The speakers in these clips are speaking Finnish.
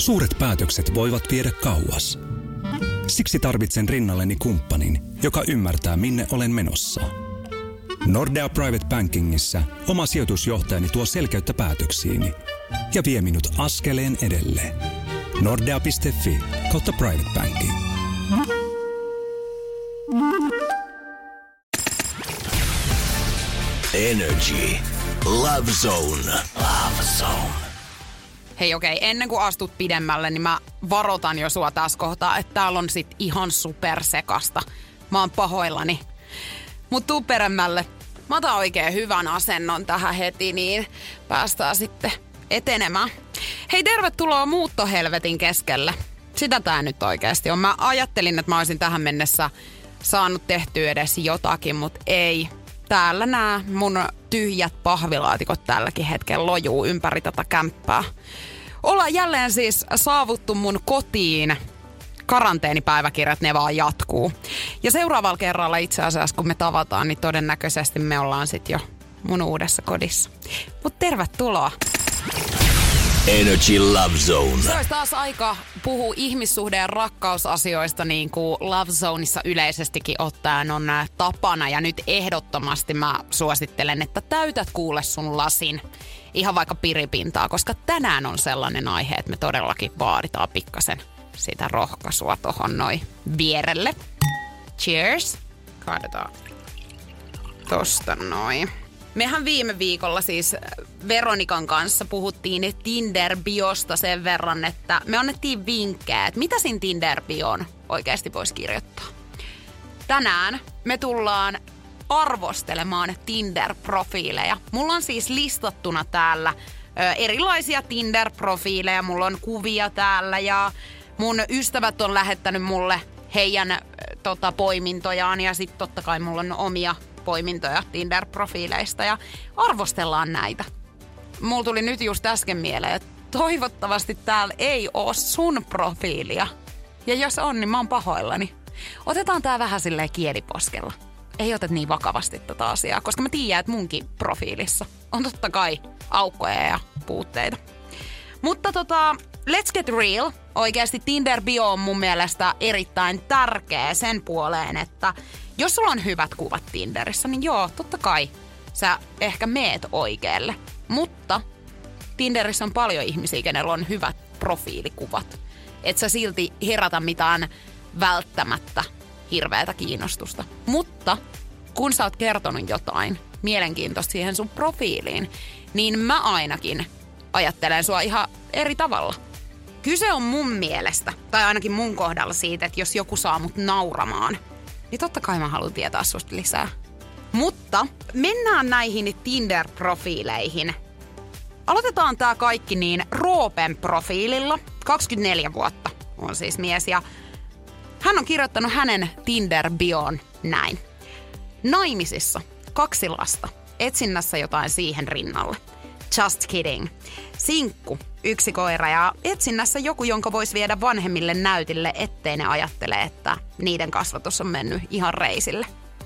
Suuret päätökset voivat viedä kauas. Siksi tarvitsen rinnalleni kumppanin, joka ymmärtää, minne olen menossa. Nordea Private Bankingissa oma sijoitusjohtajani tuo selkeyttä päätöksiini ja vie minut askeleen edelleen. Nordea.fi/private banking. Energy. Love Zone. Love Zone. Hei ennen kuin astut pidemmälle, niin mä varoitan jo sua tässä kohtaa, että täällä on sit ihan supersekasta. Mä oon pahoillani. Mut tuu peremmälle. Mä otan oikein hyvän asennon tähän heti, niin päästään sitten etenemään. Hei, tervetuloa muuttohelvetin keskelle. Sitä tää nyt oikeasti on. Mä ajattelin, että mä olisin tähän mennessä saanut tehtyä edes jotakin, mut ei. Täällä nämä mun tyhjät pahvilaatikot tälläkin hetkellä lojuu ympäri tätä kämppää. Ollaan jälleen siis saavuttu mun kotiin. Karanteenipäiväkirjat, ne vaan jatkuu. Ja seuraavalla kerralla itse asiassa, kun me tavataan, niin todennäköisesti me ollaan sit jo mun uudessa kodissa. Mut tervetuloa. Energy Love Zone. Se olisi taas aika puhua ihmissuhde- ja rakkausasioista, niin kuin Love Zoneissa yleisestikin ottaen on tapana. Ja nyt ehdottomasti mä suosittelen, että täytät kuule sun lasin ihan vaikka piripintaa, koska tänään on sellainen aihe, että me todellakin vaaditaan pikkasen sitä rohkaisua tohon noin vierelle. Cheers. Kaadetaan tosta noin. Mehän viime viikolla siis Veronikan kanssa puhuttiin Tinder-biosta sen verran, että me annettiin vinkkejä, että mitä siinä Tinder-bioon oikeasti voisi kirjoittaa. Tänään me tullaan arvostelemaan Tinder-profiileja. Mulla on siis listattuna täällä erilaisia Tinder-profiileja. Mulla on kuvia täällä ja mun ystävät on lähettänyt mulle heidän poimintojaan ja sitten totta kai mulla on omia poimintoja Tinder-profiileista ja arvostellaan näitä. Mulla tuli nyt just äsken mieleen, että toivottavasti täällä ei oo sun profiilia. Ja jos on, niin mä oon pahoillani. Otetaan tää vähän silleen kieliposkella. Ei otet niin vakavasti tätä asiaa, koska mä tiedän, että munkin profiilissa on totta kai aukkoja ja puutteita. Mutta let's get real. Oikeasti Tinder-bio on mun mielestä erittäin tärkeä sen puoleen, että jos sulla on hyvät kuvat Tinderissä, niin joo, totta kai sä ehkä meet oikealle. Mutta Tinderissä on paljon ihmisiä, kenellä on hyvät profiilikuvat. Et sä silti herätä mitään välttämättä hirveätä kiinnostusta. Mutta kun sä oot kertonut jotain mielenkiintoista siihen sun profiiliin, niin mä ainakin ajattelen sua ihan eri tavalla. Kyse on mun mielestä, tai ainakin mun kohdalla siitä, että jos joku saa mut nauramaan, niin totta kai mä haluan tietää susta lisää. Mutta mennään näihin Tinder-profiileihin. Aloitetaan tää kaikki niin Roopen profiililla. 24 vuotta on siis mies ja hän on kirjoittanut hänen Tinder-bioon näin. Naimisissa, 2 lasta, etsinnässä jotain siihen rinnalle. Just kidding. Sinkku, 1 koira ja etsinnässä joku, jonka voisi viedä vanhemmille näytille, ettei ne ajattele, että niiden kasvatus on mennyt ihan reisille.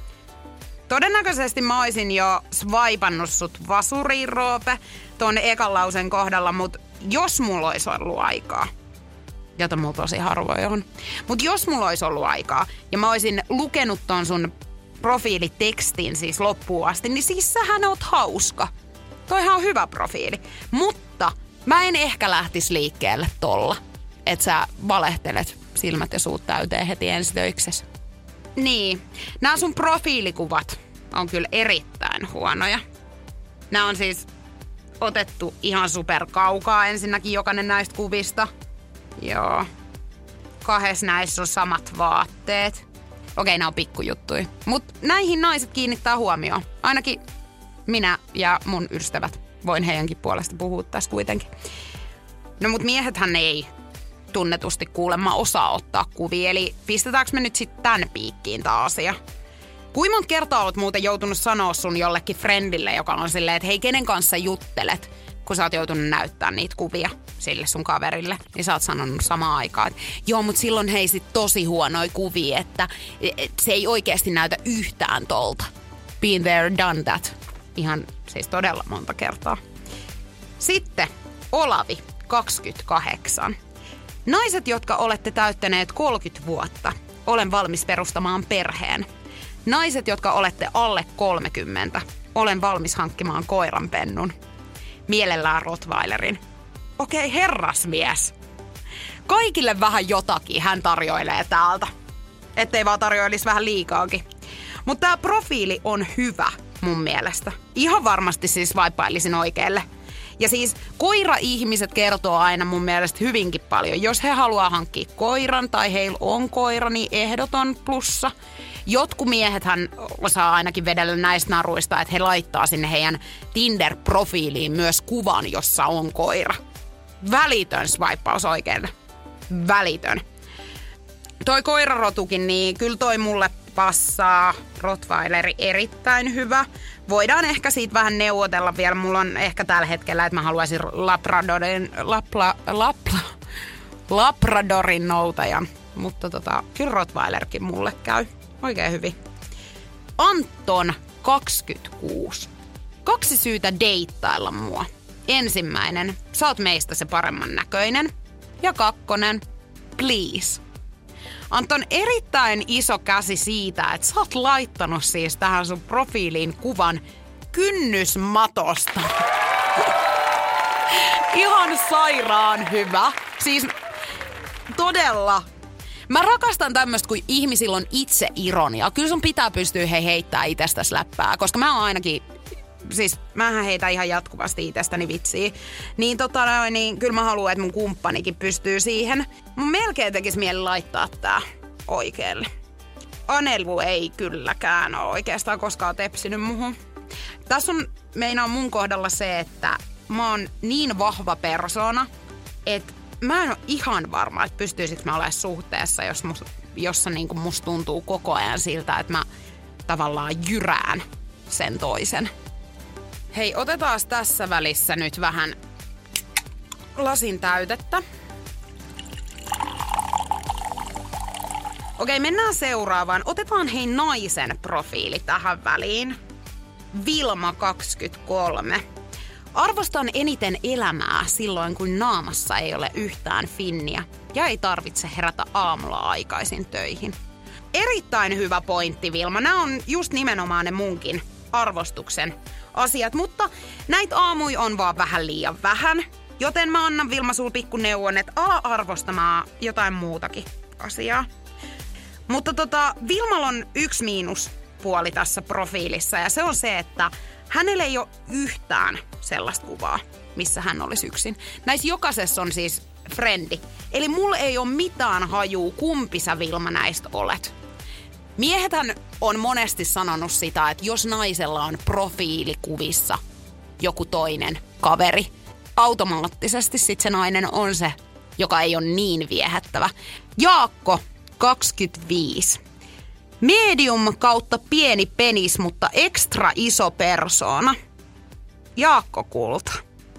Todennäköisesti mä oisin jo swipannut sut vasuriin, Roope, ton ekan lauseen kohdalla, mutta jos mulla olisi ollut aikaa, jota mulla tosi harvoin on, mutta jos mulla olisi ollut aikaa ja mä olisin lukenut ton sun profiilitekstin siis loppuun asti, niin siis sähän oot hauska. Toihan on hyvä profiili, mutta mä en ehkä lähtisi liikkeelle tolla, että sä valehtelet silmät ja suut täyteen heti ensitöiksessä. Niin, nämä sun profiilikuvat on kyllä erittäin huonoja. Nämä on siis otettu ihan super kaukaa ensinnäkin jokainen näistä kuvista. Joo. 2 näissä on samat vaatteet. Okei, nämä on pikkujuttuja. Mutta näihin naiset kiinnittää huomioon. Ainakin minä ja mun ystävät. Voin heidänkin puolesta puhua tässä kuitenkin. No mut miehethän ei tunnetusti kuulemma osaa ottaa kuvia. Eli pistetäänkö me nyt sitten tän piikkiin tää asia? Kuinka monta kertaa olet muuten joutunut sanoa sun jollekin friendille, joka on silleen, että hei, kenen kanssa juttelet, kun sä oot joutunut näyttää niitä kuvia sille sun kaverille. Niin sä oot sanonut samaan aikaan, että joo, mut silloin hei sit tosi huonoja kuvia, että se ei oikeasti näytä yhtään tolta. Been there, done that. Ihan siis todella monta kertaa. Sitten Olavi, 28. Naiset, jotka olette täyttäneet 30 vuotta, olen valmis perustamaan perheen. Naiset, jotka olette alle 30, olen valmis hankkimaan koiranpennun. Mielellään rottweilerin. Okei, herrasmies. Kaikille vähän jotakin hän tarjoilee täältä. Ettei vaan tarjoilisi vähän liikaakin. Mutta tää profiili on hyvä mun mielestä. Ihan varmasti siis vaippailisin oikealle. Ja siis koira-ihmiset kertoo aina mun mielestä hyvinkin paljon. Jos he haluaa hankkia koiran tai heillä on koira, niin ehdoton plussa. Jotkut miehethän osaa ainakin vedellä näistä naruista, että he laittaa sinne heidän Tinder-profiiliin myös kuvan, jossa on koira. Välitön swipeaus oikealle. Välitön. Toi koirarotukin, niin kyllä toi mulle passaa. Rottweileri erittäin hyvä. Voidaan ehkä siitä vähän neuvotella vielä. Mulla on ehkä tällä hetkellä, että mä haluaisin Labradorin noutajan. Mutta kyllä Rottweilerkin mulle käy oikein hyvin. Anton, 26. 2 syytä deittailla mua. Ensimmäinen, sä oot meistä se paremman näköinen. Ja 2, please. Anton, erittäin iso käsi siitä, että sä oot laittanut siis tähän sun profiiliin kuvan kynnysmatosta. Ihan sairaan hyvä. Siis todella. Mä rakastan tämmöstä, kun ihmisillä on itse ironia. Kyllä sun pitää pystyä heittää itsestäsi läppää, koska mä oon ainakin, siis mähän heitän ihan jatkuvasti itsestäni vitsiä. Niin niin kyllä mä haluan, että mun kumppanikin pystyy siihen. Mun melkein tekisi mieli laittaa tää oikealle. Anelu ei kylläkään ole oikeastaan koskaan tepsinyt muhun. Tässä on meinaa mun kohdalla se, että mä oon niin vahva persona, että mä en ole ihan varma, että pystyisikö mä olemaan suhteessa, jossa niin kuin musta tuntuu koko ajan siltä, että mä tavallaan jyrään sen toisen. Hei, otetaan tässä välissä nyt vähän lasin täytettä. Okei, mennään seuraavaan. Otetaan hei naisen profiili tähän väliin. Vilma, 23. Arvostan eniten elämää silloin, kun naamassa ei ole yhtään finniä ja ei tarvitse herätä aamulla aikaisin töihin. Erittäin hyvä pointti, Vilma. Nämä on just nimenomaan ne munkin arvostuksen asiat, mutta näitä aamuja on vaan vähän liian vähän. Joten mä annan, Vilma, sulla pikku neuvon, että ala arvostamaan jotain muutakin asiaa. Mutta Vilmalla on yksi miinuspuoli tässä profiilissa ja se on se, että hänellä ei ole yhtään sellaista kuvaa, missä hän olisi yksin. Näissä jokaisessa on siis frendi. Eli mulla ei ole mitään hajuu, kumpi sä, Vilma, näistä olet. Miehethän on monesti sanonut sitä, että jos naisella on profiilikuvissa joku toinen kaveri, automaattisesti sit se nainen on se, joka ei ole niin viehättävä. Jaakko, 25. Medium kautta pieni penis, mutta ekstra iso persoona. Jaakko Kulta.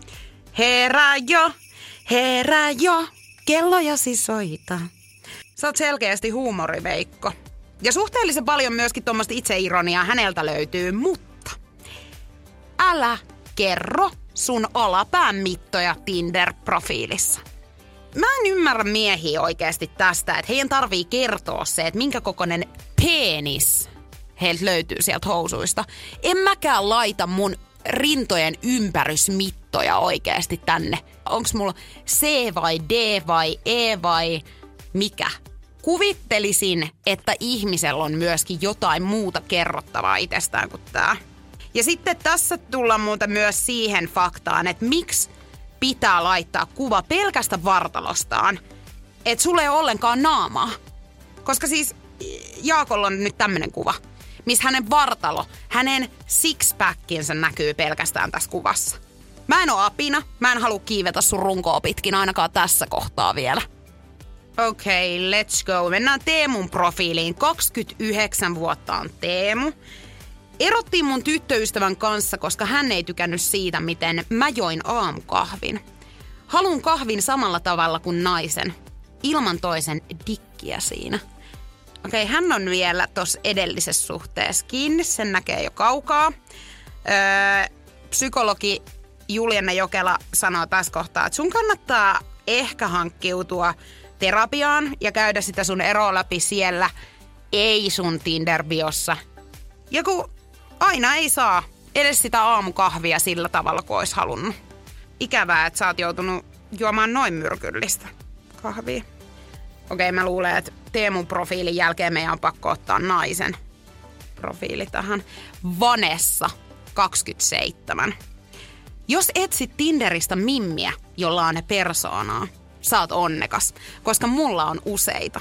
Herää jo, kellojasi soita. Sä oot selkeästi huumoriveikko. Ja suhteellisen paljon myöskin tuommoista itseironiaa häneltä löytyy, mutta älä kerro sun olapään mittoja Tinder-profiilissa. Mä en ymmärrä miehiä oikeasti tästä, että heidän tarvii kertoa se, että minkä kokoinen penis heiltä löytyy sieltä housuista. En mäkään laita mun rintojen ympärysmittoja oikeasti tänne. Onks mulla C vai D vai E vai mikä? Kuvittelisin, että ihmisellä on myöskin jotain muuta kerrottavaa itsestään kuin tää. Ja sitten tässä tullaan muuten myös siihen faktaan, että miksi pitää laittaa kuva pelkästä vartalostaan, että sulla ei ole ollenkaan naamaa. Koska siis Jaakolla on nyt tämmönen kuva, missä hänen vartalo, hänen sixpackinsa näkyy pelkästään tässä kuvassa. Mä en oo apina, mä en halua kiivetä sun runkoa pitkin ainakaan tässä kohtaa vielä. Okei, let's go. Mennään Teemun profiiliin. 29 vuotta on Teemu. Erottiin mun tyttöystävän kanssa, koska hän ei tykännyt siitä, miten mä join aamukahvin. Haluan kahvin samalla tavalla kuin naisen, ilman toisen dikkiä siinä. Okei, hän on vielä tossa edellisessä suhteessa kiinni, sen näkee jo kaukaa. Psykologi Juliana Jokela sanoo tässä kohtaa, että sun kannattaa ehkä hankkiutua terapiaan ja käydä sitä sun eroa läpi siellä, ei sun Tinder-biossa. Ja kun aina ei saa edes sitä aamukahvia sillä tavalla, kuin olisi halunnut. Ikävää, että sä oot joutunut juomaan noin myrkyllistä kahvia. Okei, mä luulen, että Teemun profiilin jälkeen meidän on pakko ottaa naisen profiili tähän. Vanessa, 27. Jos etsit Tinderistä mimmiä, jolla on ne persoonaa, sä oot onnekas, koska mulla on useita.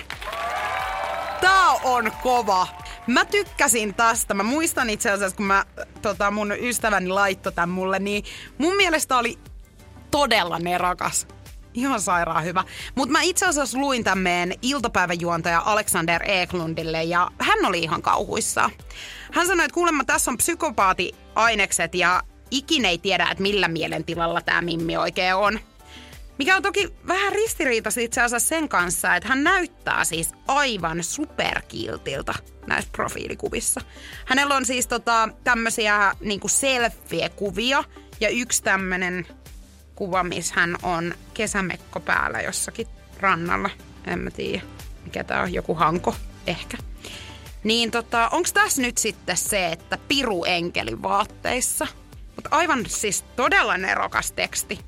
Tää on kova. Mä tykkäsin tästä. Mä muistan itse asiassa, kun mun ystäväni laittoi tän mulle, niin mun mielestä oli todella nerakas. Ihan sairaan hyvä. Mutta mä itse asiassa luin tämän meidän iltapäiväjuontaja Alexander Eklundille ja hän oli ihan kauhuissaan. Hän sanoi, että kuulemma tässä on psykopaati-ainekset ja ikinä ei tiedä, että millä mielentilalla tämä mimmi oikein on. Mikä on toki vähän ristiriitaista itse asiassa sen kanssa, että hän näyttää siis aivan superkiltiltä näissä profiilikuvissa. Hänellä on siis tämmöisiä niinku selfie-kuvia ja yksi tämmönen kuva, missä hän on kesämekko päällä jossakin rannalla. En mä tiedä, mikä tää on, joku hanko ehkä. Niin onks tässä nyt sitten se, että piru enkelin vaatteissa? Mutta aivan siis todella nerokas teksti.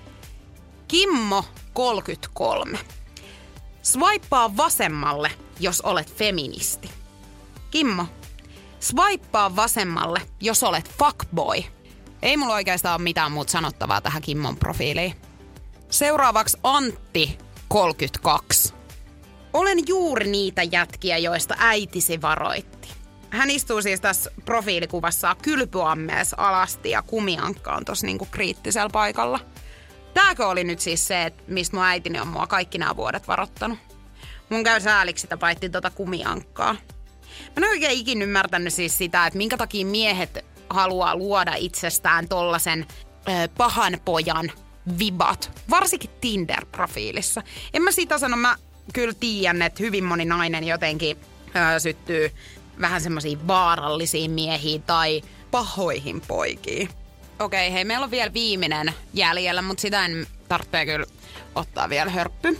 Kimmo, 33. Swipea vasemmalle, jos olet feministi. Kimmo, swipea vasemmalle, jos olet fuckboy. Ei mulla oikeastaan ole mitään muuta sanottavaa tähän Kimmon profiiliin. Seuraavaksi Antti, 32. Olen juuri niitä jätkiä, joista äitisi varoitti. Hän istuu siis tässä profiilikuvassa kylpyammeessa alasti ja kumiankka on tossa niinku kriittisellä paikalla. Tääkö oli nyt siis se, että mistä mun äitini on mua kaikki nämä vuodet varoittanut? Mun käy sääliksi sitä paitsi kumiankkaa. Mä en oikein ikin ymmärtänyt siis sitä, että minkä takia miehet haluaa luoda itsestään tollasen pahan pojan vibat, varsinkin Tinder-profiilissa. En mä siitä sano, mä kyllä tiedän, että hyvin moni nainen jotenkin syttyy vähän semmoisiin vaarallisiin miehiin tai pahoihin poikiin. Okei, hei, meillä on vielä viimeinen jäljellä, mutta sitä en tarvitse kyllä ottaa vielä hörppy.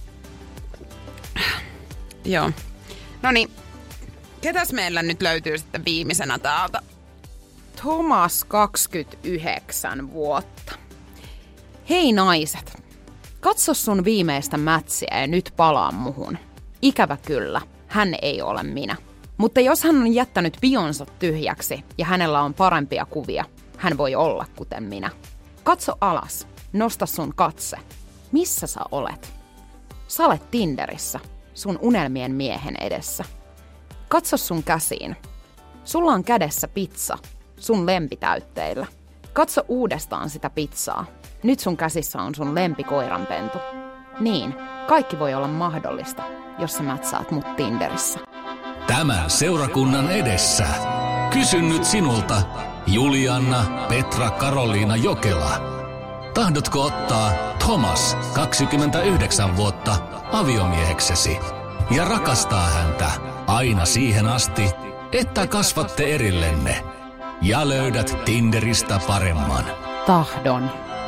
Joo. Noniin, ketäs meillä nyt löytyy sitten viimeisenä täältä? Thomas, 29 vuotta. Hei naiset, katso sun viimeistä mätsiä ja nyt palaa muhun. Ikävä kyllä, hän ei ole minä. Mutta jos hän on jättänyt bionsa tyhjäksi ja hänellä on parempia kuvia, hän voi olla kuten minä. Katso alas, nosta sun katse. Missä sä olet? Sä olet Tinderissä, sun unelmien miehen edessä. Katso sun käsiin. Sulla on kädessä pizza, sun lempitäytteillä. Katso uudestaan sitä pizzaa. Nyt sun käsissä on sun lempikoiranpentu. Niin, kaikki voi olla mahdollista, jos sä mätsäät mut Tinderissä. Tämän seurakunnan edessä. Kysyn nyt sinulta, Julianna Petra Karoliina Jokela. Tahdotko ottaa Thomas, 29 vuotta, aviomieheksesi ja rakastaa häntä aina siihen asti, että kasvatte erillenne ja löydät Tinderistä paremman? Tahdon.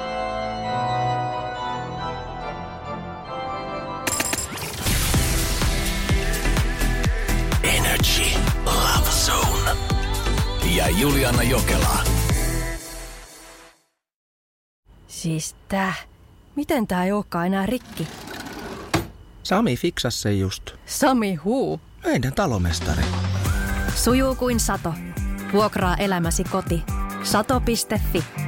Energy Love Zone ja Julianna Jokela. Siis miten tää ei ookaan enää rikki? Sami fiksasi sen just. Sami huu? Meidän talomestari. Sujuu kuin sato. Vuokraa elämäsi koti. Sato.fi.